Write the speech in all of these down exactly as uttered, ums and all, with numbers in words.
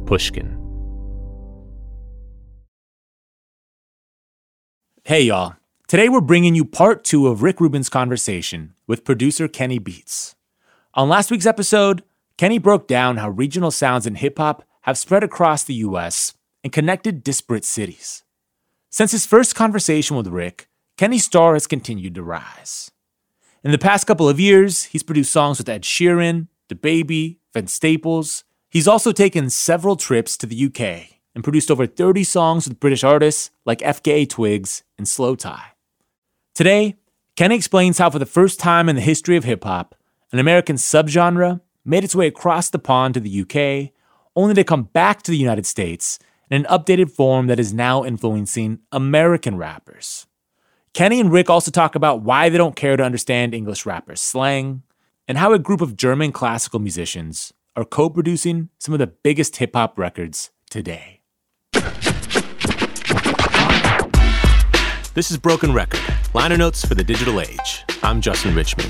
Pushkin. Hey, y'all. Today we're bringing you part two of Rick Rubin's conversation with producer Kenny Beats. On last week's episode, Kenny broke down how regional sounds in hip-hop have spread across the U S and connected disparate cities. Since his first conversation with Rick, Kenny's star has continued to rise. In the past couple of years, he's produced songs with Ed Sheeran, DaBaby, Vince Staples. He's also taken several trips to the U K and produced over thirty songs with British artists like F K A Twigs and Slow Tie. Today, Kenny explains how for the first time in the history of hip-hop, an American subgenre made its way across the pond to the U K, only to come back to the United States in an updated form that is now influencing American rappers. Kenny and Rick also talk about why they don't care to understand English rappers' slang, and how a group of German classical musicians are co-producing some of the biggest hip-hop records today. This is Broken Record, liner notes for the digital age. I'm Justin Richmond.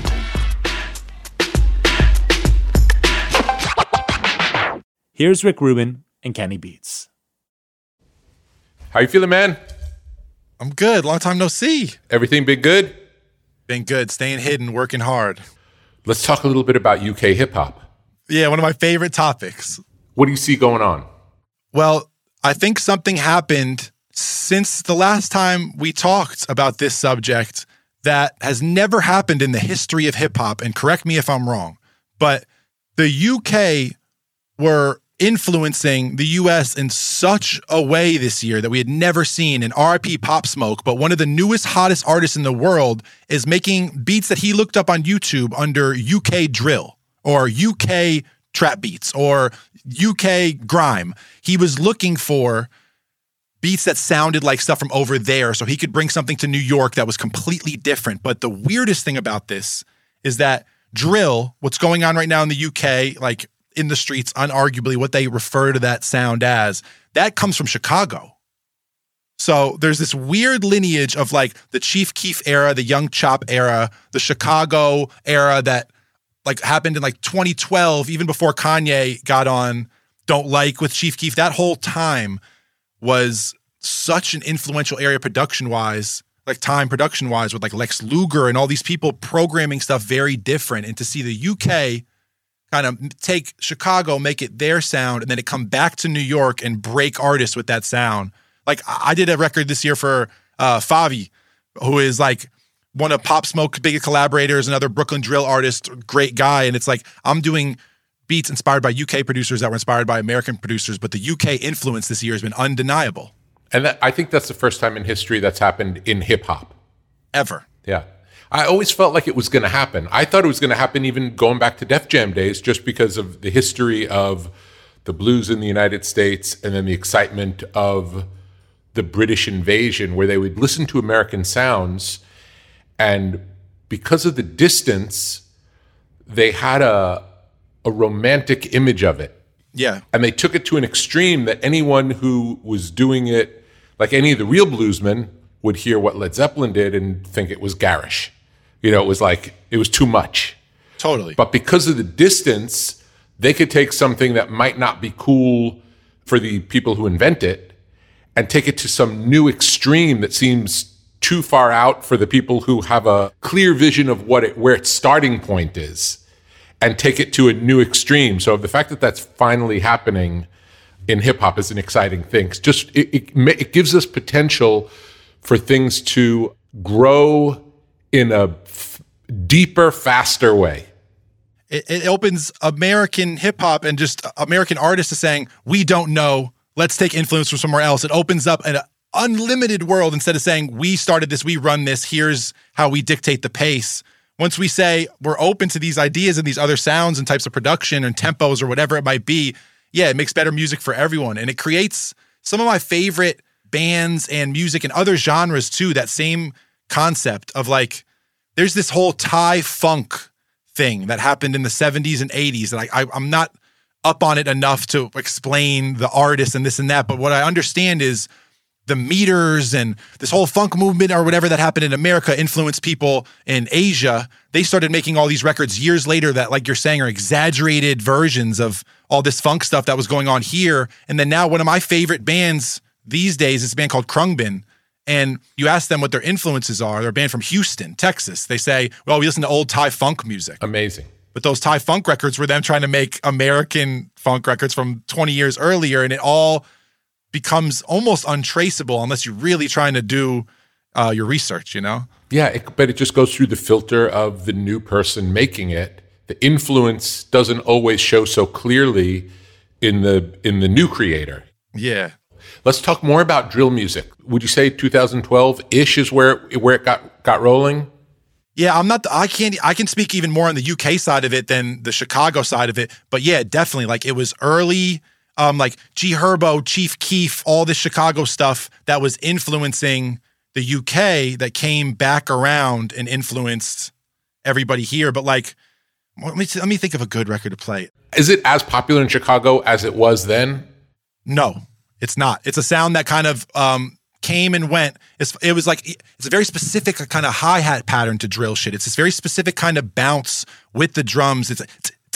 Here's Rick Rubin and Kenny Beats. How you feeling, man? I'm good. Long time no see. Everything been good? Been good. Staying hidden, working hard. Let's talk a little bit about U K hip-hop. Yeah, one of my favorite topics. What do you see going on? Well, I think something happened since the last time we talked about this subject that has never happened in the history of hip-hop, and correct me if I'm wrong, but the U K were influencing the U S in such a way this year that we had never seen. In R I P Pop Smoke, but one of the newest, hottest artists in the world is making beats that he looked up on YouTube under U K drill or U K trap beats or U K grime. He was looking for beats that sounded like stuff from over there so he could bring something to New York that was completely different. But the weirdest thing about this is that drill, what's going on right now in the U K, like in the streets, unarguably what they refer to that sound as, that comes from Chicago. So there's this weird lineage of like the Chief Keef era, the Young Chop era, the Chicago era that like happened in like twenty twelve, even before Kanye got on Don't Like with Chief Keef. That whole time was such an influential area production-wise, like time production-wise with like Lex Luger and all these people programming stuff very different. And to see the U K kind of take Chicago, make it their sound, and then it come back to New York and break artists with that sound. Like I did a record this year for uh, Favi, who is like one of Pop Smoke's biggest collaborators, another Brooklyn drill artist, great guy. And it's like I'm doing beats inspired by U K producers that were inspired by American producers, but the U K influence this year has been undeniable. And that, I think that's the first time in history that's happened in hip-hop. Ever. Yeah. I always felt like it was going to happen. I thought it was going to happen even going back to Def Jam days just because of the history of the blues in the United States and then the excitement of the British invasion where they would listen to American sounds, and because of the distance, they had a a romantic image of it. Yeah. And they took it to an extreme that anyone who was doing it, like any of the real bluesmen, would hear what Led Zeppelin did and think it was garish. You know, it was like, it was too much. Totally. But because of the distance, they could take something that might not be cool for the people who invent it and take it to some new extreme that seems too far out for the people who have a clear vision of what it, where its starting point is, and take it to a new extreme. So the fact that that's finally happening in hip hop is an exciting thing. It's just it, it, it gives us potential for things to grow in a f- deeper, faster way. It, it opens American hip hop and just American artists to saying, we don't know, let's take influence from somewhere else. It opens up an unlimited world instead of saying, we started this, we run this, here's how we dictate the pace. Once we say we're open to these ideas and these other sounds and types of production and tempos or whatever it might be, yeah, it makes better music for everyone. And it creates some of my favorite bands and music and other genres too, that same concept of like, there's this whole Thai funk thing that happened in the seventies and eighties. And I, I, I'm not up on it enough to explain the artists and this and that. But what I understand is the meters and this whole funk movement or whatever that happened in America influenced people in Asia. They started making all these records years later that, like you're saying, are exaggerated versions of all this funk stuff that was going on here. And then now one of my favorite bands these days is a band called Khruangbin. And you ask them what their influences are. They're a band from Houston, Texas. They say, well, we listen to old Thai funk music. Amazing. But those Thai funk records were them trying to make American funk records from twenty years earlier. And it all becomes almost untraceable unless you're really trying to do uh, your research, you know? Yeah, it, but it just goes through the filter of the new person making it. The influence doesn't always show so clearly in the in the new creator. Yeah. Let's talk more about drill music. Would you say two thousand twelve-ish is where where it got got rolling? Yeah, I'm not, I can't, I can speak even more on the U K side of it than the Chicago side of it. But yeah, definitely. Like it was early, um, like G Herbo, Chief Keef, all this Chicago stuff that was influencing the U K that came back around and influenced everybody here. But like, let me, let me think of a good record to play. Is it as popular in Chicago as it was then? No, it's not. It's a sound that kind of, um, came and went. It's, it was like, it's a very specific kind of hi-hat pattern to drill shit. It's this very specific kind of bounce with the drums. It's,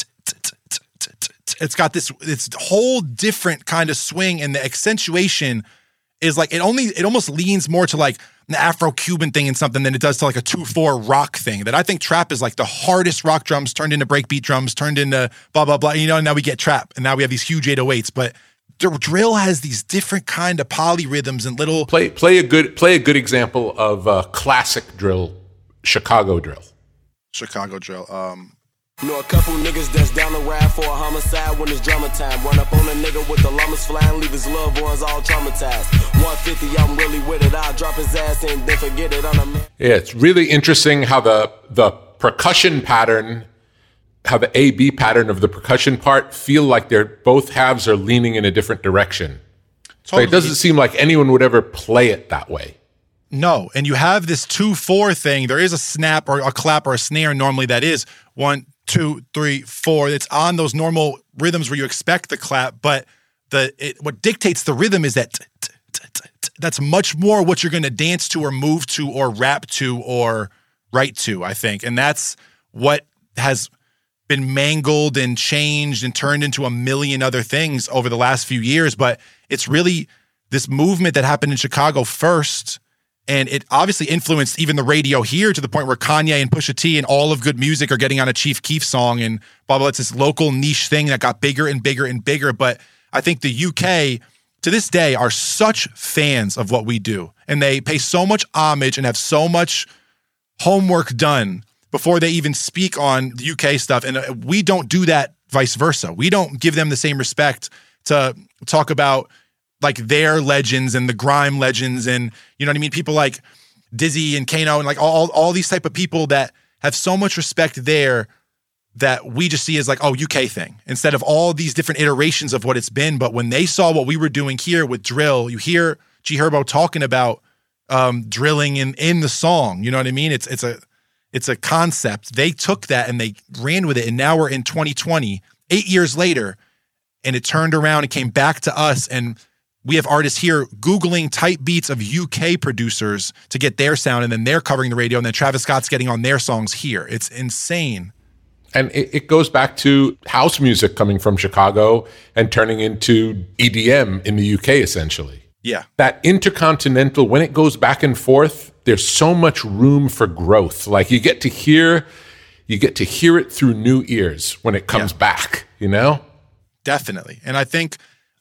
it's got this, this whole different kind of swing, and the accentuation is like, it only, it almost leans more to like an Afro-Cuban thing and something than it does to like a two four rock thing. That I think trap is like the hardest rock drums turned into breakbeat drums, turned into blah, blah, blah. You know, and now we get trap, and now we have these huge eight oh eights, but drill has these different kind of polyrhythms and little play play a good play a good example of uh, classic drill, Chicago drill. Chicago drill. Um, Know a couple niggas that's down the ride for a homicide when it's drama time. Run up on a nigga with the llamas flying, leave his loved ones all traumatized. one fifty, I'm really with it. I'll drop his ass and then forget it on a man. Yeah, it's really interesting how the the percussion pattern. How the A B pattern of the percussion part feel like they're both halves are leaning in a different direction. Totally. But it doesn't seem like anyone would ever play it that way. No, and you have this two four thing. There is a snap or a clap or a snare normally that is one, two, three, four. It's on those normal rhythms where you expect the clap, but the it, what dictates the rhythm is that t- t- t- t- t- that's much more what you're going to dance to or move to or rap to or write to, I think. And that's what has been mangled and changed and turned into a million other things over the last few years. But it's really this movement that happened in Chicago first, and it obviously influenced even the radio here to the point where Kanye and Pusha T and all of good music are getting on a Chief Keef song and blah, blah. It's this local niche thing that got bigger and bigger and bigger. But I think the U K to this day are such fans of what we do, and they pay so much homage and have so much homework done before they even speak on the U K stuff. And we don't do that vice versa. We don't give them the same respect to talk about like their legends and the grime legends and, you know what I mean? People like Dizzy and Kano and like all, all these type of people that have so much respect there that we just see as like, oh, U K thing, instead of all these different iterations of what it's been. But when they saw what we were doing here with drill, you hear G Herbo talking about um, drilling in, in the song, you know what I mean? It's, it's a, It's a concept. They took that and they ran with it. And now we're in twenty twenty, eight years later, and it turned around and came back to us. And we have artists here Googling type beats of U K producers to get their sound. And then they're covering the radio. And then Travis Scott's getting on their songs here. It's insane. And it, it goes back to house music coming from Chicago and turning into E D M in the U K, essentially. Yeah. That intercontinental, when it goes back and forth, there's so much room for growth. Like you get to hear, you get to hear it through new ears when it comes yeah. back, you know? Definitely. And I think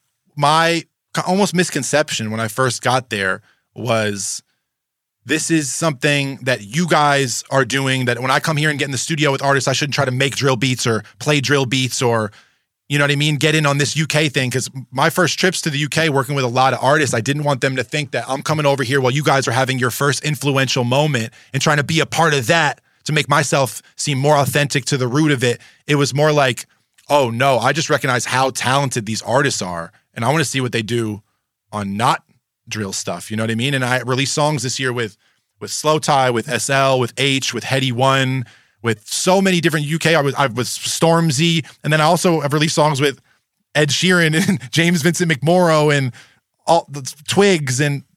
my almost misconception when I first got there was this is something that you guys are doing, that when I come here and get in the studio with artists, I shouldn't try to make drill beats or play drill beats or, you know what I mean, get in on this U K thing. Because my first trips to the U K working with a lot of artists, I didn't want them to think that I'm coming over here while you guys are having your first influential moment and trying to be a part of that to make myself seem more authentic to the root of it. It was more like, oh no, I just recognize how talented these artists are and I want to see what they do on not drill stuff. You know what I mean? And I released songs this year with with Slow Tie, with S L, with H, with Heady One, with so many different U K. I was I was Stormzy, and then I also have released songs with Ed Sheeran and James Vincent McMorrow and all the Twigs and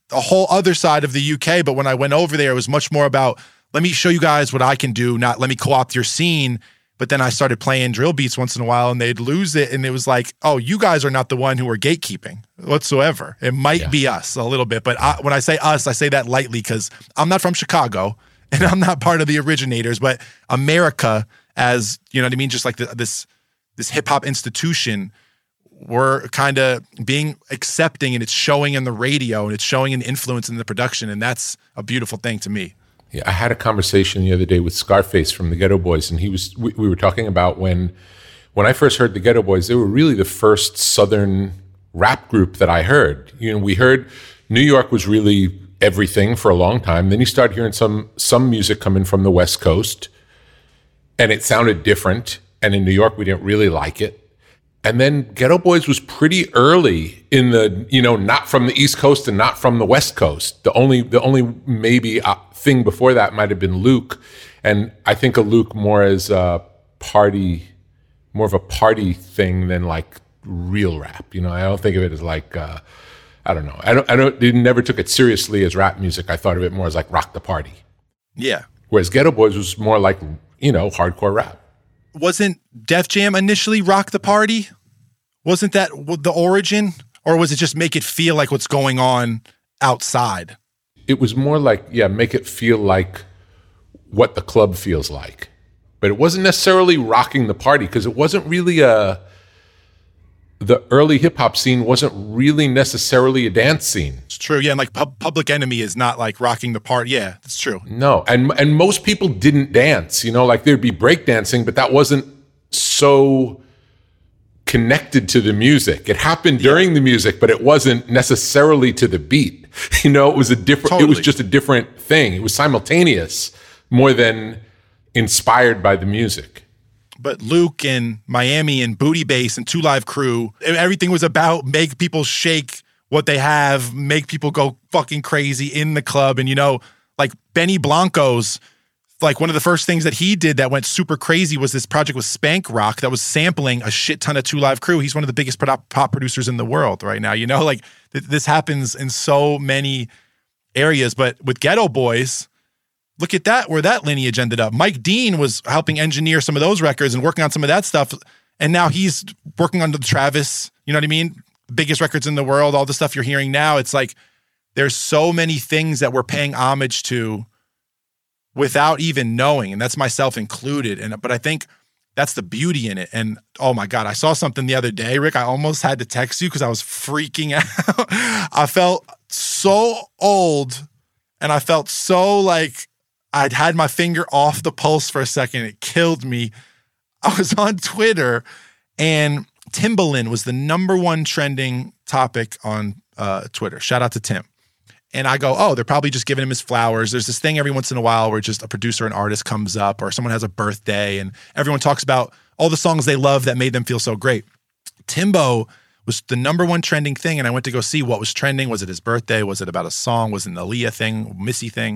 a whole other side of the U K. But when I went over there, it was much more about, let me show you guys what I can do, not let me co-opt your scene. But then I started playing drill beats once in a while and they'd lose it. And it was like, oh, you guys are not the one who are gatekeeping whatsoever. It might yeah. be us a little bit. But I, when I say us, I say that lightly because I'm not from Chicago and I'm not part of the originators. But America, as, you know what I mean, just like the, this, this hip hop institution, we're kind of being accepting, and it's showing in the radio and it's showing an influence in the production. And that's a beautiful thing to me. Yeah, I had a conversation the other day with Scarface from the Ghetto Boys, and he was we, we were talking about when when I first heard the Ghetto Boys, they were really the first Southern rap group that I heard. You know, we heard New York was really everything for a long time. Then you start hearing some some music coming from the West Coast, and it sounded different. And in New York, we didn't really like it. And then Ghetto Boys was pretty early in the, you know, not from the East Coast and not from the West Coast. The only, the only maybe uh, thing before that might have been Luke. And I think of Luke more as a party, more of a party thing than like real rap. You know, I don't think of it as like, uh, I don't know. I don't, I don't, they never took it seriously as rap music. I thought of it more as like rock the party. Yeah. Whereas Ghetto Boys was more like, you know, hardcore rap. Wasn't Def Jam initially rock the party? Wasn't that the origin? Or was it just make it feel like what's going on outside? It was more like, yeah, make it feel like what the club feels like. But it wasn't necessarily rocking the party because it wasn't really a, the early hip hop scene wasn't really necessarily a dance scene. It's true. Yeah. And like Pub- Public Enemy is not like rocking the party. Yeah, that's true. No. And, and most people didn't dance, you know, like there'd be breakdancing, but that wasn't so connected to the music. It happened during yeah. the music, but it wasn't necessarily to the beat. You know, it was a different, totally. It was just a different thing. It was simultaneous more than inspired by the music. But Luke and Miami and Booty Bass and Two Live Crew, everything was about make people shake what they have, make people go fucking crazy in the club. And, you know, like Benny Blanco's, like one of the first things that he did that went super crazy was this project with Spank Rock that was sampling a shit ton of Two Live Crew. He's one of the biggest pop producers in the world right now. You know, like th- this happens in so many areas. But with Ghetto Boys, look at that, where that lineage ended up. Mike Dean was helping engineer some of those records and working on some of that stuff. And now he's working on the Travis, you know what I mean? Biggest records in the world, all the stuff you're hearing now. It's like there's so many things that we're paying homage to without even knowing. And that's myself included. And but I think that's the beauty in it. And oh my God, I saw something the other day, Rick. I almost had to text you because I was freaking out. I felt so old and I felt so like I'd had my finger off the pulse for a second. It killed me. I was on Twitter and Timbaland was the number one trending topic on uh, Twitter. Shout out to Tim. And I go, oh, they're probably just giving him his flowers. There's this thing every once in a while where just a producer, an artist comes up or someone has a birthday and everyone talks about all the songs they love that made them feel so great. Timbo was the number one trending thing. And I went to go see what was trending. Was it his birthday? Was it about a song? Was it an Aaliyah thing, Missy thing?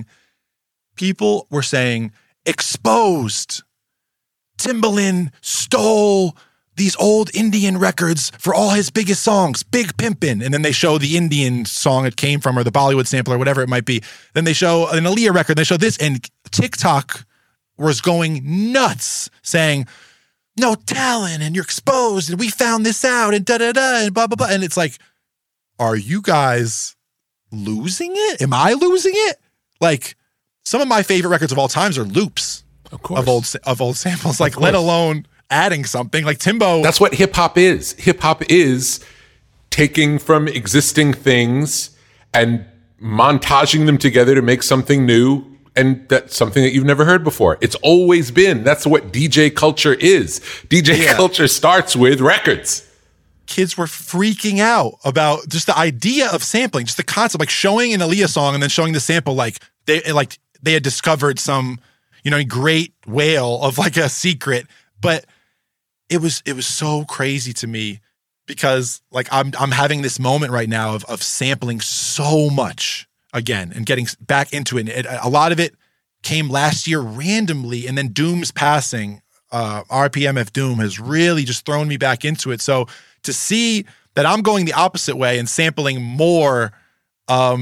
People were saying, exposed. Timbaland stole these old Indian records for all his biggest songs, Big Pimpin'. And then they show the Indian song it came from or the Bollywood sample or whatever it might be. Then they show an Aaliyah record. They show this. And TikTok was going nuts saying, no talent and you're exposed and we found this out and da-da-da and blah, blah, blah. And it's like, are you guys losing it? Am I losing it? Like some of my favorite records of all times are loops of, course. of old of old samples, like let alone adding something like Timbo. That's what hip hop is. Hip hop is taking from existing things and montaging them together to make something new. And that's something that you've never heard before. It's always been. That's what D J culture is. D J yeah. culture starts with records. Kids were freaking out about just the idea of sampling, just the concept, like showing an Aaliyah song and then showing the sample, like they like they had discovered some, you know, great whale of like a secret. But it was it was so crazy to me because like I'm I'm having this moment right now of of sampling so much again and getting back into it. And it. A lot of it came last year randomly, and then Doom's passing, uh, R P M F Doom has really just thrown me back into it. So to see that I'm going the opposite way and sampling more, um,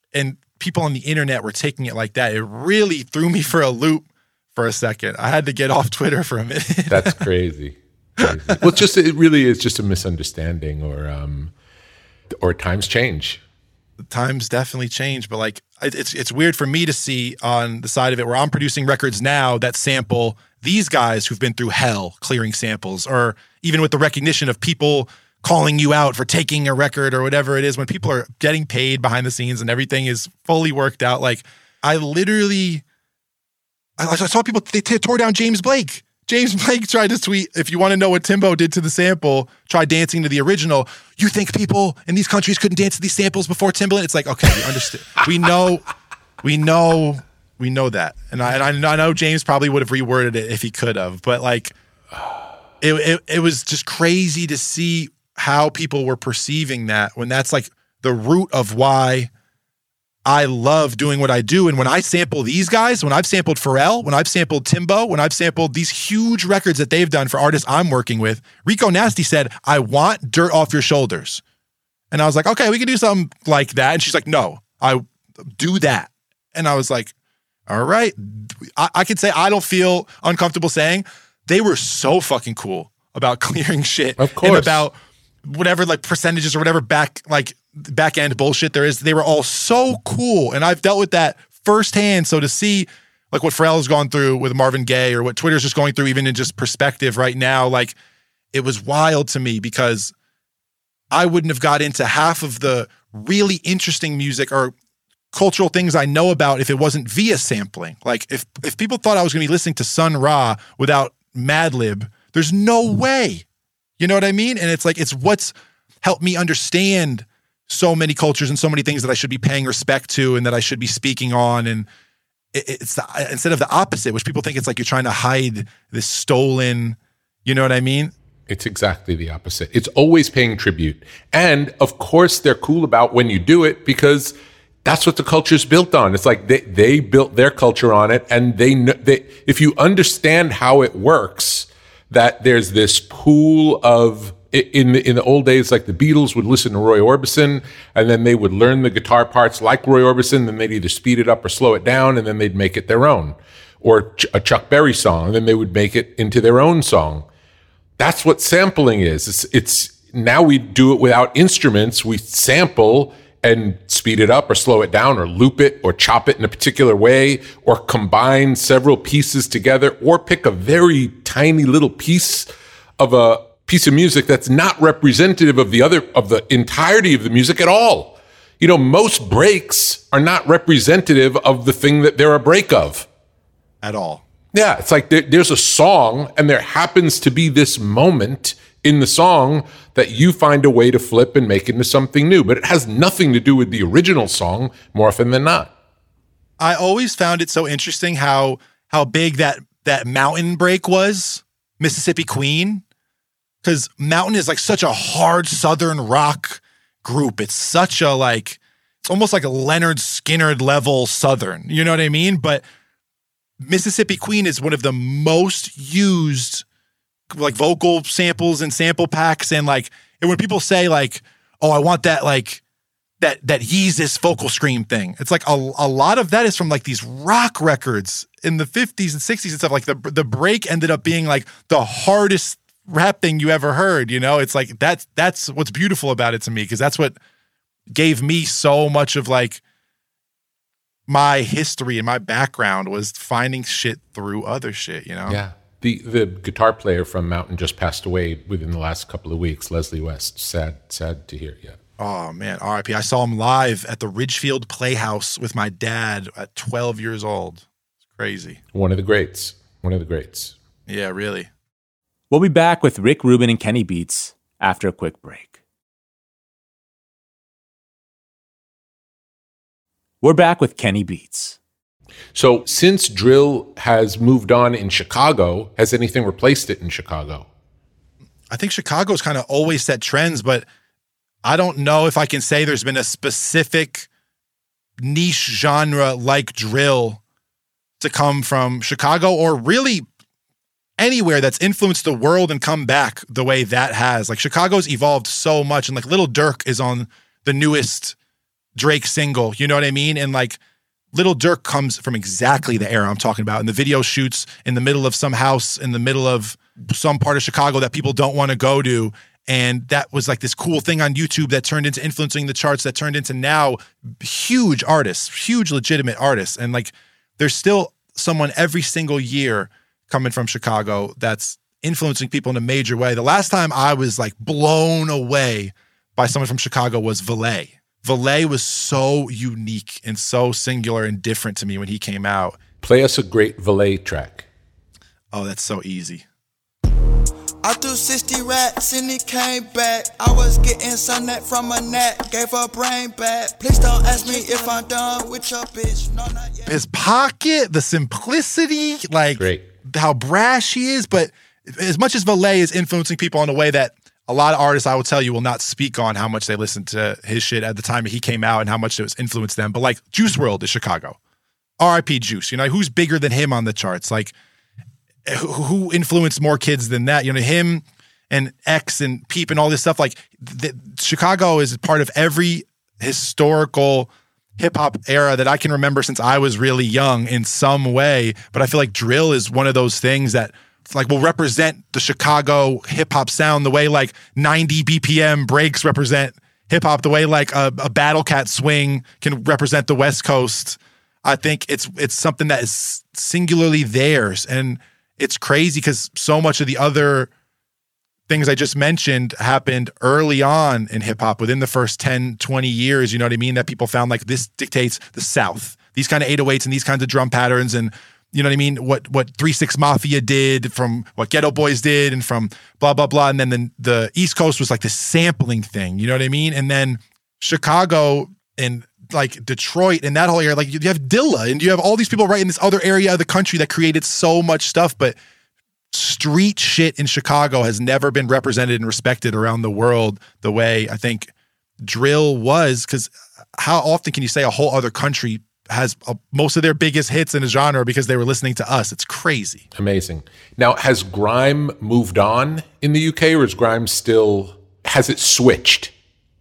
and people on the internet were taking it like that. It really threw me for a loop for a second. I had to get off Twitter for a minute. That's crazy. crazy. Well, it's just it really is just a misunderstanding, or um, or times change. Times definitely change, but like it's it's weird for me to see on the side of it where I'm producing records now that sample these guys who've been through hell clearing samples, or even with the recognition of people calling you out for taking a record or whatever it is, when people are getting paid behind the scenes and everything is fully worked out. Like I literally, I, I saw people, they t- tore down James Blake. James Blake tried to tweet, if you want to know what Timbo did to the sample, try dancing to the original. You think people in these countries couldn't dance to these samples before Timbaland? It's like, okay, we understand. we know, we know, we know that. And I, and I know James probably would have reworded it if he could have, but like, it, it, it was just crazy to see how people were perceiving that when that's like the root of why I love doing what I do. And when I sample these guys, when I've sampled Pharrell, when I've sampled Timbo, when I've sampled these huge records that they've done for artists I'm working with, Rico Nasty said, I want Dirt Off Your Shoulders. And I was like, okay, we can do something like that. And she's like, no, I do that. And I was like, all right. I, I can say I don't feel uncomfortable saying they were so fucking cool about clearing shit. Of course. And about whatever like percentages or whatever back like back end bullshit there is. They were all so cool. And I've dealt with that firsthand. So to see like what Pharrell has gone through with Marvin Gaye, or what Twitter's just going through, even in just perspective right now, like it was wild to me, because I wouldn't have got into half of the really interesting music or cultural things I know about if it wasn't via sampling. Like if if people thought I was going to be listening to Sun Ra without Madlib, there's no way. You know what I mean? And it's like, it's what's helped me understand so many cultures and so many things that I should be paying respect to and that I should be speaking on. And it, it's the, instead of the opposite, which people think it's like you're trying to hide this stolen, you know what I mean? It's exactly the opposite. It's always paying tribute. And of course they're cool about when you do it, because that's what the culture's built on. It's like they, they built their culture on it. And they, they, if you understand how it works, that there's this pool of, in the, in the old days, like the Beatles would listen to Roy Orbison, and then they would learn the guitar parts like Roy Orbison, then they'd either speed it up or slow it down, and then they'd make it their own. Or a Chuck Berry song, and then they would make it into their own song. That's what sampling is. It's, it's now we do it without instruments. We sample and speed it up or slow it down or loop it or chop it in a particular way or combine several pieces together or pick a very tiny little piece of a piece of music that's not representative of the other, of the entirety of the music at all. You know, most breaks are not representative of the thing that they're a break of. At all. Yeah, it's like there, there's a song and there happens to be this moment in the song that you find a way to flip and make into something new, but it has nothing to do with the original song more often than not. I always found it so interesting how how big that that Mountain break was, Mississippi Queen, because Mountain is like such a hard Southern rock group. It's such a like, it's almost like a Leonard Skinner level Southern, you know what I mean? But Mississippi Queen is one of the most used like vocal samples and sample packs. And like, and when people say like, oh, I want that, like that, that Yeezus vocal scream thing. It's like a, a lot of that is from like these rock records in the fifties and sixties and stuff. Like the, the break ended up being like the hardest rap thing you ever heard. You know, it's like, that's, that's what's beautiful about it to me. Cause that's what gave me so much of like my history and my background, was finding shit through other shit, you know? Yeah. The the guitar player from Mountain just passed away within the last couple of weeks, Leslie West. Sad, sad to hear, yeah. Oh, man, R I P. I saw him live at the Ridgefield Playhouse with my dad at twelve years old. It's crazy. One of the greats. One of the greats. Yeah, really. We'll be back with Rick Rubin and Kenny Beats after a quick break. We're back with Kenny Beats. So since drill has moved on in Chicago, has anything replaced it in Chicago? I think Chicago's kind of always set trends, but I don't know if I can say there's been a specific niche genre like drill to come from Chicago, or really anywhere that's influenced the world and come back the way that has. Like Chicago's evolved so much, and like Lil Durk is on the newest Drake single. You know what I mean? And like Lil Durk comes from exactly the era I'm talking about. And the video shoots in the middle of some house in the middle of some part of Chicago that people don't want to go to. And that was like this cool thing on YouTube that turned into influencing the charts, that turned into now huge artists, huge legitimate artists. And like there's still someone every single year coming from Chicago that's influencing people in a major way. The last time I was like blown away by someone from Chicago was Valet. Valet was so unique and so singular and different to me when he came out. Play us a great Valet track. Oh, that's so easy. I threw sixty racks and it came back. I was getting some net from a net, gave her brain back. Please don't ask me if I'm done with your bitch. No, not yet. His pocket, the simplicity, like Great. how brash he is. But as much as Valet is influencing people in a way that a lot of artists, I will tell you, will not speak on how much they listened to his shit at the time he came out and how much it was influenced them. But like Juice world is Chicago. R I P Juice. You know, who's bigger than him on the charts? Like, who influenced more kids than that? You know, him and X and Peep and all this stuff. Like, the, Chicago is part of every historical hip hop era that I can remember since I was really young in some way. But I feel like drill is one of those things that like will represent the Chicago hip hop sound the way like ninety B P M breaks represent hip hop, the way like a, a Battle Cat swing can represent the West Coast. I think it's it's something that is singularly theirs. And it's crazy because so much of the other things I just mentioned happened early on in hip hop within the first ten, twenty years. You know what I mean? That people found like this dictates the South, these kind of eight oh eights and these kinds of drum patterns. And you know what I mean? What what three six Mafia did, from what Ghetto Boys did, and from blah, blah, blah. And then the, the East Coast was like this sampling thing. You know what I mean? And then Chicago and like Detroit and that whole area, like you have Dilla and you have all these people right in this other area of the country that created so much stuff. But street shit in Chicago has never been represented and respected around the world the way I think drill was. Because how often can you say a whole other country has a, most of their biggest hits in a genre because they were listening to us? It's crazy. Amazing. Now, has grime moved on in the U K, or is grime still, has it switched?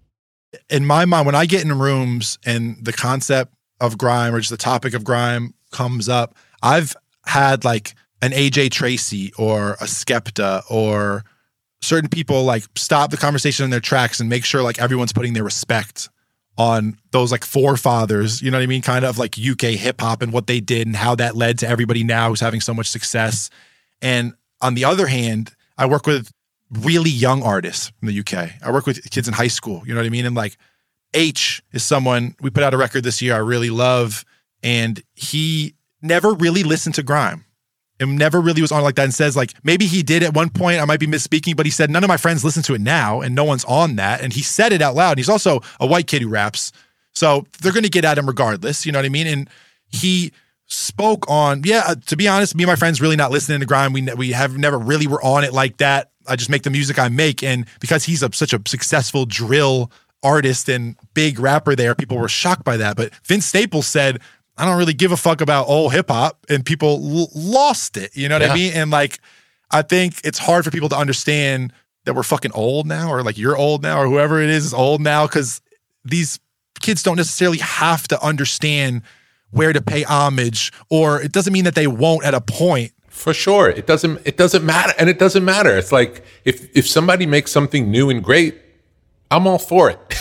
In my mind, when I get in rooms and the concept of grime or just the topic of grime comes up, I've had like an A J Tracy or a Skepta or certain people like stop the conversation in their tracks and make sure like everyone's putting their respect on those like forefathers, you know what I mean? Kind of like U K hip hop and what they did and how that led to everybody now who's having so much success. And on the other hand, I work with really young artists in the U K. I work with kids in high school, you know what I mean? And like H is someone, we put out a record this year I really love, and he never really listened to grime. And never really was on like that, and says like, maybe he did at one point, I might be misspeaking, but he said, none of my friends listen to it now and no one's on that. And he said it out loud. And he's also a white kid who raps. So they're going to get at him regardless. You know what I mean? And he spoke on, yeah, uh, to be honest, me and my friends really not listening to grime. We, we have never really were on it like that. I just make the music I make. And because he's a, such a successful drill artist and big rapper there, people were shocked by that. But Vince Staples said, I don't really give a fuck about old hip hop, and people l- lost it. You know what yeah. I mean? And like, I think it's hard for people to understand that we're fucking old now, or like you're old now, or whoever it is is old now, because these kids don't necessarily have to understand where to pay homage, or it doesn't mean that they won't at a point. For sure. It doesn't, it doesn't matter. And it doesn't matter. It's like, if, if somebody makes something new and great, I'm all for it.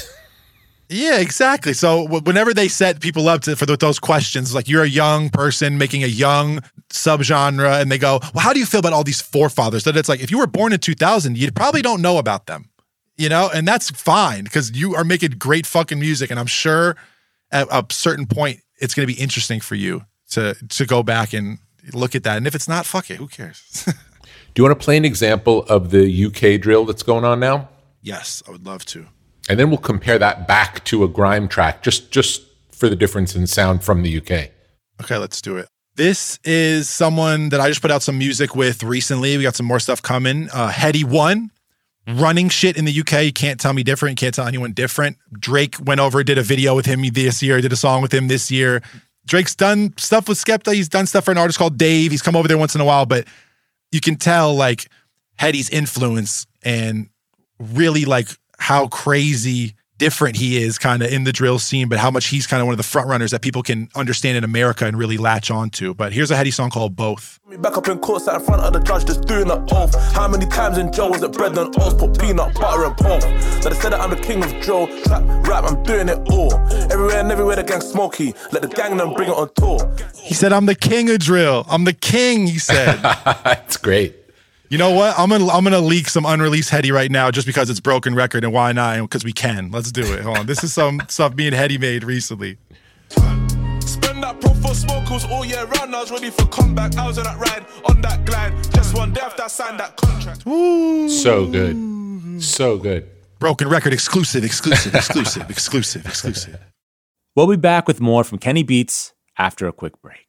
Yeah, exactly. So whenever they set people up to, for those questions, like you're a young person making a young subgenre, and they go, well, how do you feel about all these forefathers? That it's like, if you were born in two thousand, you probably don't know about them, you know? And that's fine, because you are making great fucking music. And I'm sure at a certain point, it's going to be interesting for you to, to go back and look at that. And if it's not, fuck it, who cares? Do you want to play an example of the U K drill that's going on now? Yes, I would love to. And then we'll compare that back to a grime track, just just for the difference in sound from the U K. Okay, let's do it. This is someone that I just put out some music with recently. We got some more stuff coming. Uh, Heady One, running shit in the U K. You can't tell me different. You can't tell anyone different. Drake went over, did a video with him this year, did a song with him this year. Drake's done stuff with Skepta. He's done stuff for an artist called Dave. He's come over there once in a while, but you can tell like Heady's influence and really like how crazy different he is kind of in the drill scene, but how much he's kind of one of the front runners that people can understand in America and really latch onto. But here's a heady song called Both. Back up in court, sat in front of the judge, just doing an oath. How many times in jail was it bread and oats, put peanut butter and pork? So they said that I'm the king of drill, trap, rap, I'm doing it all. Everywhere and everywhere the gang smoky, let the gang them bring it on tour. He said, I'm the king of drill. I'm the king, he said. That's great. You know what? I'm gonna I'm gonna leak some unreleased Heady right now just because it's broken record, and why not? Because we can. Let's do it. Hold on. This is some stuff me and Heady made recently. Spend that pro for smokers all year round. I was ready for comeback. I was on that ride, on that glide. Just one day after I signed that contract. Ooh. So good. So good. Broken record exclusive, exclusive, exclusive, exclusive, exclusive. We'll be back with more from Kenny Beats after a quick break.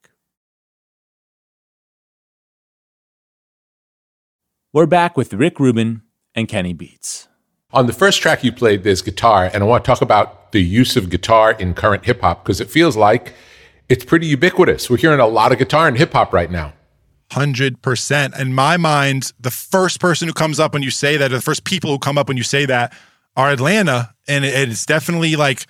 We're back with Rick Rubin and Kenny Beats. On the first track you played, there's guitar, and I want to talk about the use of guitar in current hip-hop, because it feels like it's pretty ubiquitous. We're hearing a lot of guitar in hip-hop right now. one hundred percent. In my mind, the first person who comes up when you say that, or the first people who come up when you say that, are Atlanta, and it's definitely like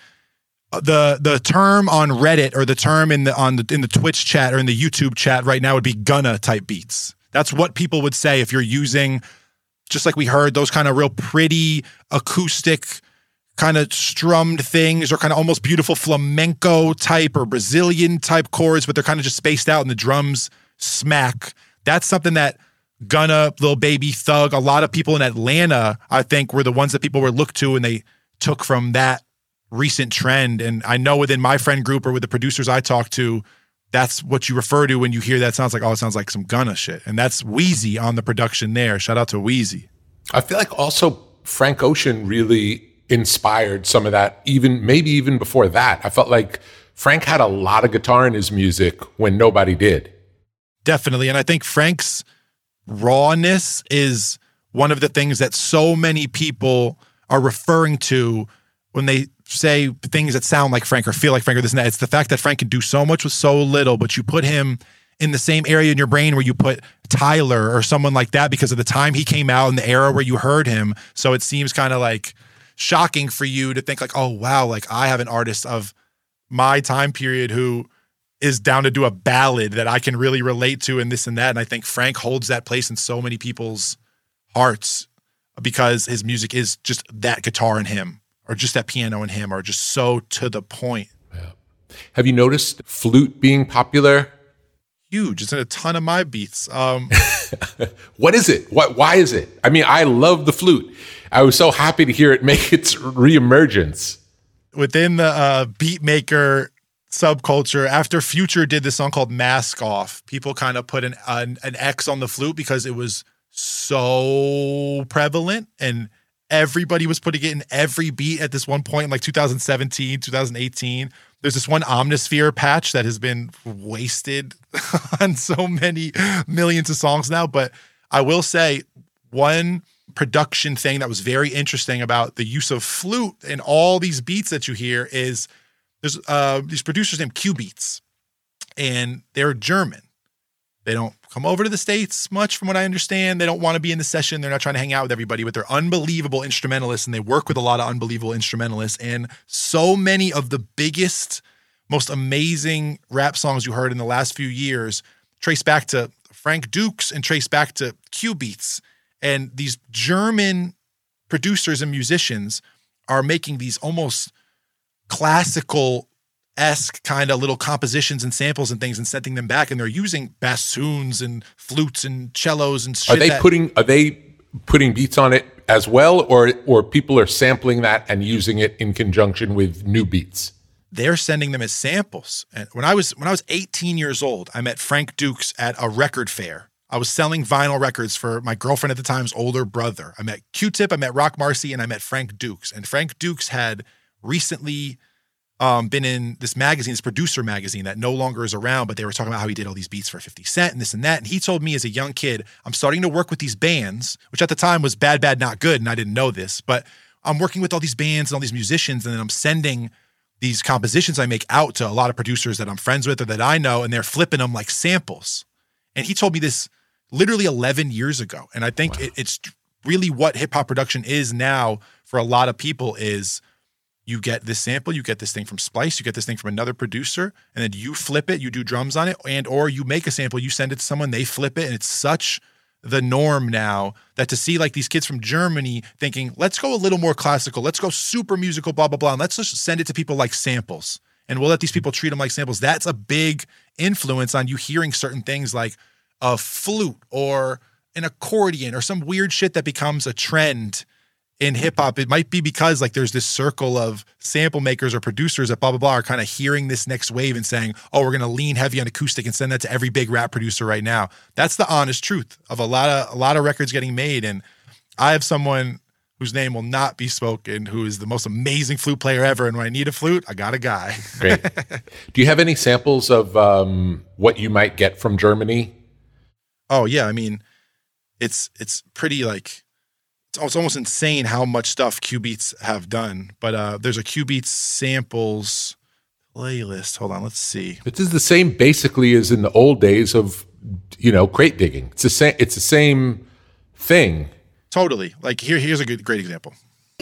the the term on Reddit or the term in the on the in the Twitch chat or in the YouTube chat right now would be Gunna type beats. That's what people would say if you're using, just like we heard, those kind of real pretty acoustic kind of strummed things, or kind of almost beautiful flamenco type or Brazilian type chords, but they're kind of just spaced out and the drums smack. That's something that Gunna, Lil Baby, Thug, a lot of people in Atlanta, I think, were the ones that people were looked to and they took from that recent trend. And I know within my friend group or with the producers I talk to, that's what you refer to when you hear that. Sounds like, oh, it sounds like some Gunna shit. And that's Wheezy on the production there. Shout out to Wheezy. I feel like also Frank Ocean really inspired some of that, even maybe even before that. I felt like Frank had a lot of guitar in his music when nobody did. Definitely. And I think Frank's rawness is one of the things that so many people are referring to when they say things that sound like Frank or feel like Frank or this and that. It's the fact that Frank can do so much with so little, but you put him in the same area in your brain where you put Tyler or someone like that because of the time he came out and the era where you heard him. So it seems kind of like shocking for you to think like, oh, wow, like I have an artist of my time period who is down to do a ballad that I can really relate to and this and that. And I think Frank holds that place in so many people's hearts because his music is just that guitar in him, or just that piano in him, or just so to the point. Yeah. Have you noticed flute being popular? Huge. It's in a ton of my beats. Um, what is it? What? Why is it? I mean, I love the flute. I was so happy to hear it make its reemergence. Within the uh, beat maker subculture, after Future did this song called Mask Off, people kind of put an, an an X on the flute because it was so prevalent and everybody was putting it in every beat at this one point in like two thousand seventeen, two thousand eighteen. There's this one Omnisphere patch that has been wasted on so many millions of songs now. But I will say one production thing that was very interesting about the use of flute in all these beats that you hear is there's uh, these producers named Q-Beats, and they're German. They don't come over to the States much from what I understand. They don't want to be in the session. They're not trying to hang out with everybody, but they're unbelievable instrumentalists, and they work with a lot of unbelievable instrumentalists. And so many of the biggest, most amazing rap songs you heard in the last few years trace back to Frank Dukes and trace back to Q-Beats. And these German producers and musicians are making these almost classical-esque kind of little compositions and samples and things and sending them back, and they're using bassoons and flutes and cellos and shit. Are they that, putting are they putting beats on it as well, or or people are sampling that and using it in conjunction with new beats? They're sending them as samples. And when I was when I was eighteen years old, I met Frank Dukes at a record fair. I was selling vinyl records for my girlfriend at the time's older brother. I met Q-Tip, I met Rock Marcy, and I met Frank Dukes. And Frank Dukes had recently um, been in this magazine, this producer magazine that no longer is around, but they were talking about how he did all these beats for fifty cent and this and that. And he told me as a young kid, I'm starting to work with these bands, which at the time was Bad, Bad, Not Good, and I didn't know this, but I'm working with all these bands and all these musicians, and then I'm sending these compositions I make out to a lot of producers that I'm friends with or that I know, and they're flipping them like samples. And he told me this literally eleven years ago. And I think wow. it, it's really what hip hop production is now for a lot of people is you get this sample, you get this thing from Splice, you get this thing from another producer, and then you flip it, you do drums on it, and or you make a sample, you send it to someone, they flip it, and it's such the norm now that to see like these kids from Germany thinking, let's go a little more classical, let's go super musical, blah, blah, blah, and let's just send it to people like samples, and we'll let these people treat them like samples. That's a big influence on you hearing certain things like a flute or an accordion or some weird shit that becomes a trend in hip hop. It might be because like there's this circle of sample makers or producers that blah, blah, blah are kind of hearing this next wave and saying, oh, we're going to lean heavy on acoustic and send that to every big rap producer right now. That's the honest truth of a lot of, a lot of records getting made. And I have someone whose name will not be spoken, who is the most amazing flute player ever. And when I need a flute, I got a guy. Great. Do you have any samples of um, what you might get from Germany? Oh yeah. I mean, it's, it's pretty like, it's almost insane how much stuff Q-Beats have done. But uh, there's a Q-Beats samples playlist. Hold on, let's see. This is the same basically as in the old days of, you know, crate digging. It's the same. It's the same thing. Totally. Like here, here's a good, great example.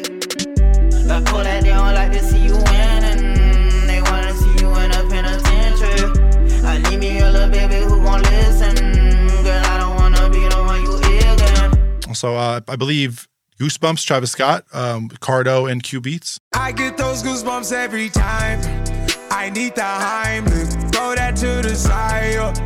Like pull that they don't like to see you winning. They want to see you in a penitentiary. I need me a little baby who won't listen. Girl, I don't want to be the one you again. So uh, I believe Goosebumps, Travis Scott, um, Cardo, and Q-Beats. I get those goosebumps every time. I need the Heimlich, throw that to the side.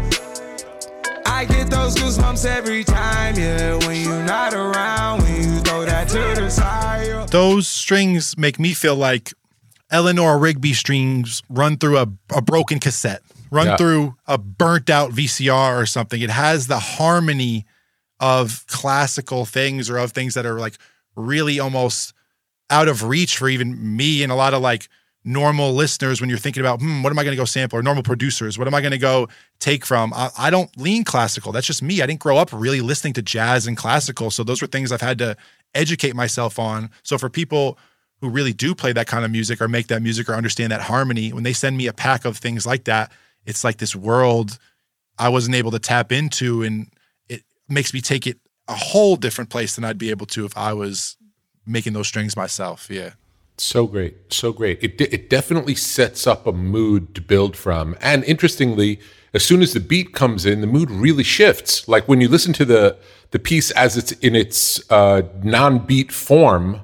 I get those goosebumps every time, yeah. When you're not around, when you throw that to the side. Those strings make me feel like Eleanor Rigby strings run through a, a broken cassette, run yeah. through a burnt out V C R or something. It has the harmony of classical things or of things that are like really almost out of reach for even me and a lot of like normal listeners when you're thinking about, hmm, what am I going to go sample, or normal producers, what am I going to go take from? I, I don't lean classical. That's just me. I didn't grow up really listening to jazz and classical. So those were things I've had to educate myself on. So for people who really do play that kind of music or make that music or understand that harmony, when they send me a pack of things like that, it's like this world I wasn't able to tap into, and makes me take it a whole different place than I'd be able to if I was making those strings myself. Yeah. So great. So great. It it definitely sets up a mood to build from. And interestingly, as soon as the beat comes in, the mood really shifts. Like when you listen to the the piece as it's in its uh, non-beat form,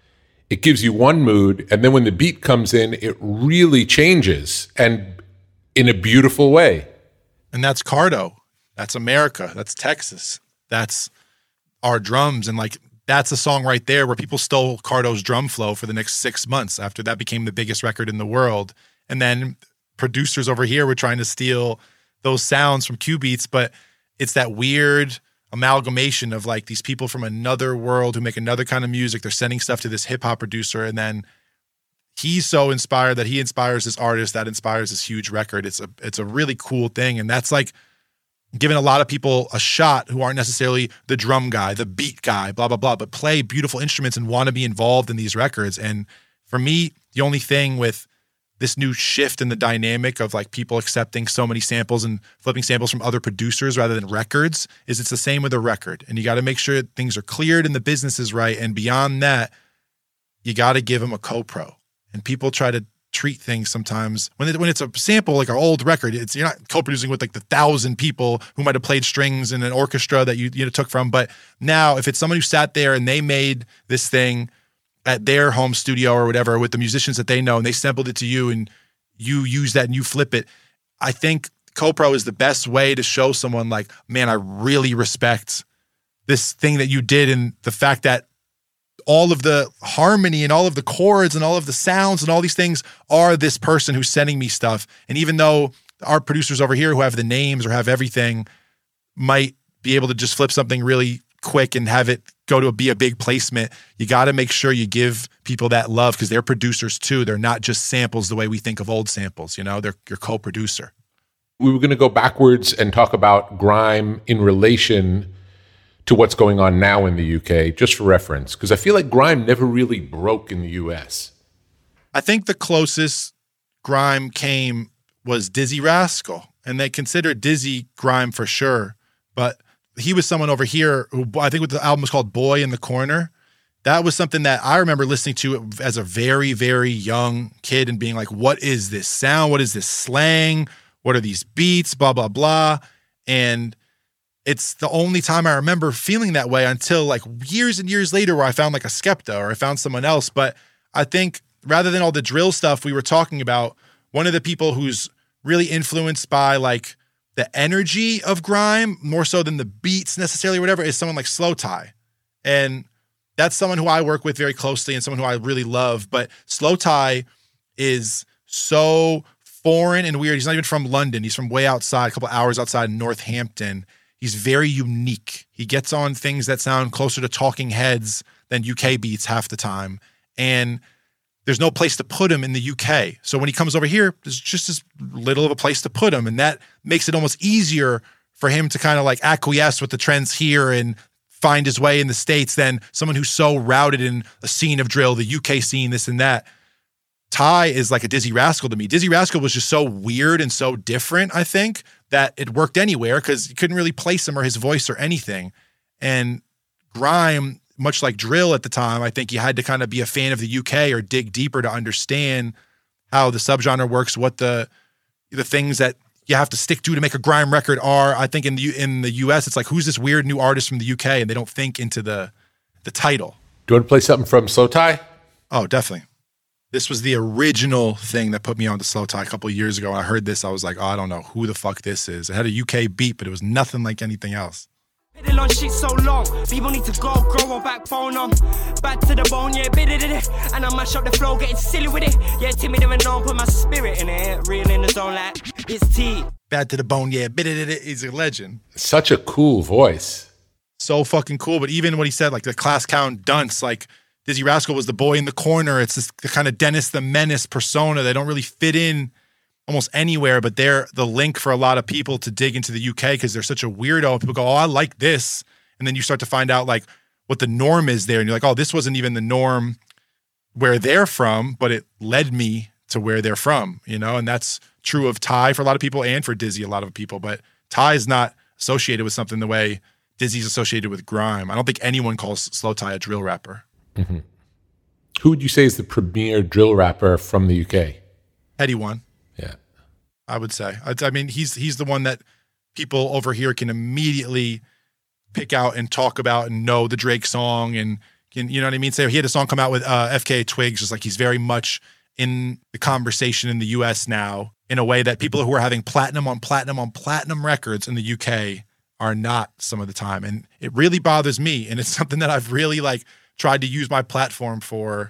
it gives you one mood. And then when the beat comes in, it really changes, and in a beautiful way. And that's Cardo. That's America. That's Texas. That's our drums. And like, that's a song right there where people stole Cardo's drum flow for the next six months after that became the biggest record in the world. And then producers over here were trying to steal those sounds from Q-Beats, but it's that weird amalgamation of like these people from another world who make another kind of music. They're sending stuff to this hip hop producer, and then he's so inspired that he inspires this artist that inspires this huge record. It's a, it's a really cool thing. And that's like, giving a lot of people a shot who aren't necessarily the drum guy, the beat guy, blah, blah, blah, but play beautiful instruments and want to be involved in these records. And for me, the only thing with this new shift in the dynamic of like people accepting so many samples and flipping samples from other producers rather than records is it's the same with a record. And you got to make sure that things are cleared and the business is right. And beyond that, you got to give them a co-pro. And people try to treat things sometimes when it, when it's a sample like our old record, it's you're not co-producing with like the thousand people who might have played strings in an orchestra that you you know took from. But now if it's someone who sat there and they made this thing at their home studio or whatever with the musicians that they know and they sampled it to you and you use that and you flip it, I think co-pro is the best way to show someone like, man, I really respect this thing that you did, and the fact that all of the harmony and all of the chords and all of the sounds and all these things are this person who's sending me stuff. And even though our producers over here who have the names or have everything might be able to just flip something really quick and have it go to a, be a big placement, you got to make sure you give people that love because they're producers too. They're not just samples the way we think of old samples, you know, they're your co-producer. We were going to go backwards and talk about grime in relation to what's going on now in the U K, just for reference, because I feel like grime never really broke in the U S. I think the closest grime came was Dizzy Rascal, and they considered Dizzy grime for sure, but he was someone over here who I think what the album was called Boy in the Corner. that was something that I remember listening to as a very, very young kid and being like, what is this sound? What is this slang? What are these beats? Blah, blah, blah. And it's the only time I remember feeling that way until like years and years later where I found like a Skepta or I found someone else. But I think rather than all the drill stuff we were talking about, one of the people who's really influenced by like the energy of grime more so than the beats necessarily or whatever is someone like Slowthai. And that's someone who I work with very closely and someone who I really love. But Slowthai is so foreign and weird. He's not even from London. He's from way outside, a couple hours outside Northampton. He's very unique. He gets on things that sound closer to Talking Heads than U K beats half the time. And there's no place to put him in the U K. So when he comes over here, there's just as little of a place to put him. And that makes it almost easier for him to kind of like acquiesce with the trends here and find his way in the States than someone who's so routed in a scene of drill, the U K scene, this and that. Ty is like a Dizzy Rascal to me. Dizzy Rascal was just so weird and so different, I think, that it worked anywhere because you couldn't really place him or his voice or anything. And grime, much like drill at the time, I think you had to kind of be a fan of the U K or dig deeper to understand how the subgenre works, what the the things that you have to stick to to make a grime record are. I think in the in the U S, it's like, who's this weird new artist from the U K? And they don't think into the the title. Do you want to play something from Slowthai? Oh, definitely. This was the original thing that put me on to Slowthai a couple of years ago. When I heard this, I was like, oh, I don't know who the fuck this is. It had a U K beat, but it was nothing like anything else. Been on shit so long, people need to go, grow a backbone on. Back to the bone, yeah, bit it, it. And I mash up the flow, getting silly with it. Yeah, timid and known, put my spirit in it. Real in the zone like it's T. Bad to the bone, yeah, bit it, it. He's a legend. Such a cool voice. So fucking cool. But even what he said, like the class count dunce, like Dizzy Rascal was the boy in the corner. It's this the kind of Dennis the Menace persona. They don't really fit in almost anywhere, but they're the link for a lot of people to dig into the U K because they're such a weirdo. People go, oh, I like this. And then you start to find out like what the norm is there. And you're like, oh, this wasn't even the norm where they're from, but it led me to where they're from, you know? And that's true of Ty for a lot of people and for Dizzy, a lot of people. But Ty is not associated with something the way Dizzy's associated with grime. I don't think anyone calls Slowthai a drill rapper. Mm-hmm. Who would you say is the premier drill rapper from the U K? Heady One. Yeah. I would say. I, I mean, he's he's the one that people over here can immediately pick out and talk about and know the Drake song and, can, you know what I mean? Say he had a song come out with uh, F K A Twigs, just like he's very much in the conversation in the U S now in a way that people who are having platinum on platinum on platinum records in the U K are not some of the time. And it really bothers me. And it's something that I've really like tried to use my platform for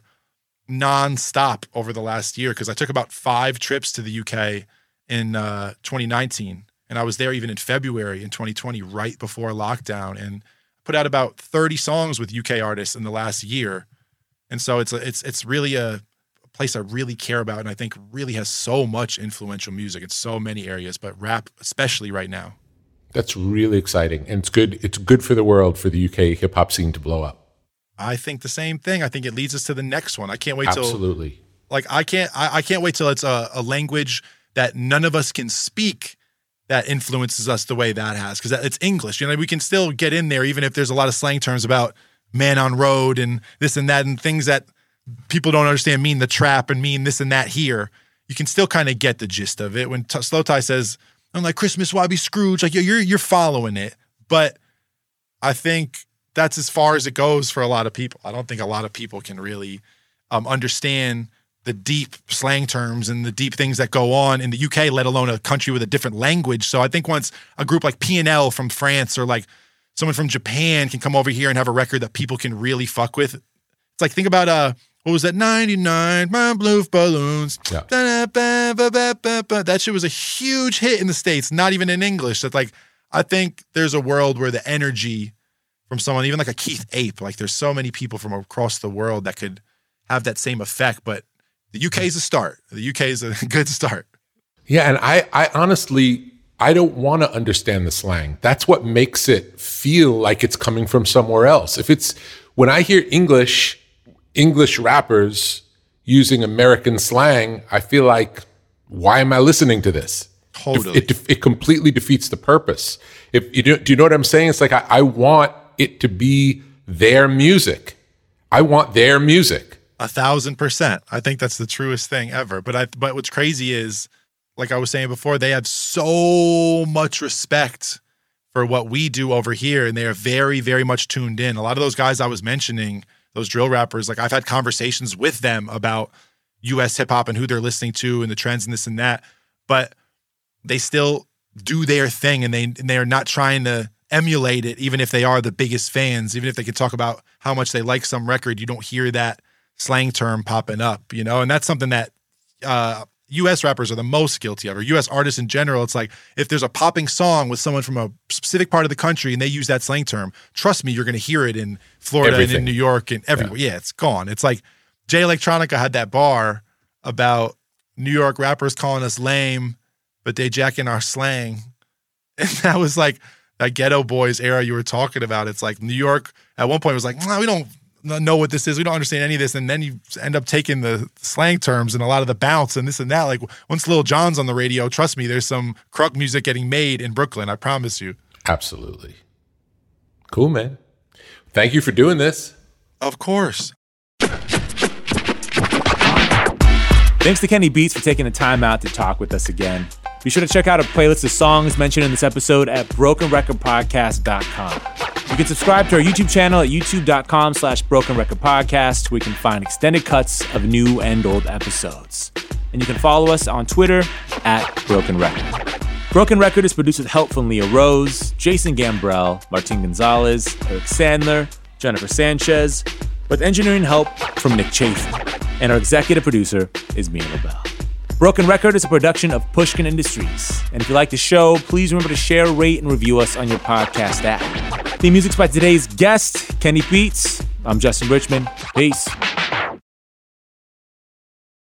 nonstop over the last year because I took about five trips to the U K in uh, twenty nineteen. And I was there even in February in twenty twenty, right before lockdown, and put out about thirty songs with U K artists in the last year. And so it's a, it's it's really a place I really care about and I think really has so much influential music in so many areas, but rap especially right now. That's really exciting. And it's good. It's good for the world for the U K hip hop scene to blow up. I think the same thing. I think it leads us to the next one. I can't wait till Absolutely. Like I can't I, I can't wait till it's a, a language that none of us can speak that influences us the way that has, because it's English. You know, we can still get in there even if there's a lot of slang terms about man on road and this and that and things that people don't understand mean the trap and mean this and that here. You can still kind of get the gist of it. When T- Slowthai says, I'm like, Christmas, why be Scrooge? Like you're you're following it. But I think that's as far as it goes for a lot of people. I don't think a lot of people can really um, understand the deep slang terms and the deep things that go on in the U K, let alone a country with a different language. So I think once a group like P and L from France or like someone from Japan can come over here and have a record that people can really fuck with. It's like, think about, uh, what was that, ninety-nine, my blue balloons. Yeah. That shit was a huge hit in the States, not even in English. That's like, I think there's a world where the energy from someone, even like a Keith Ape, like there's so many people from across the world that could have that same effect, but the U K is a start. The U K is a good start. Yeah, and I, I honestly, I don't want to understand the slang. That's what makes it feel like it's coming from somewhere else. If it's, when I hear English, English rappers using American slang, I feel like, why am I listening to this? Totally. It, it, it completely defeats the purpose. If you do, do you know what I'm saying? It's like, I, I want it to be their music. I want their music. A thousand percent. I think that's the truest thing ever. But I, but what's crazy is, like I was saying before, they have so much respect for what we do over here, and they are very, very much tuned in. A lot of those guys I was mentioning, those drill rappers, like I've had conversations with them about U S hip hop and who they're listening to and the trends and this and that, but they still do their thing, and they and they are not trying to emulate it, even if they are the biggest fans. Even if they can talk about how much they like some record, you don't hear that slang term popping up, you know? And that's something that uh, U S rappers are the most guilty of, or U S artists in general. It's like, if there's a popping song with someone from a specific part of the country and they use that slang term, trust me, you're going to hear it in Florida Everything. and in New York and everywhere. Yeah. yeah, it's gone. It's like Jay Electronica had that bar about New York rappers calling us lame, but they jacking our slang. And that was like that Ghetto Boys era you were talking about. It's like New York at one point was like, nah, we don't know what this is. We don't understand any of this. And then you end up taking the slang terms and a lot of the bounce and this and that. Like once Lil Jon's on the radio, trust me, there's some crunk music getting made in Brooklyn. I promise you. Absolutely. Cool, man. Thank you for doing this. Of course. Thanks to Kenny Beats for taking the time out to talk with us again. Be sure to check out a playlist of songs mentioned in this episode at broken record podcast dot com. You can subscribe to our YouTube channel at youtube.com slash broken record podcast, where you can find extended cuts of new and old episodes. And you can follow us on Twitter at Broken Record. Broken Record is produced with help from Leah Rose, Jason Gambrell, Martin Gonzalez, Eric Sandler, Jennifer Sanchez, with engineering help from Nick Chafin. And our executive producer is Mia LaBelle. Broken Record is a production of Pushkin Industries. And if you like the show, please remember to share, rate, and review us on your podcast app. The music's by today's guest, Kenny Beats. I'm Justin Richmond. Peace.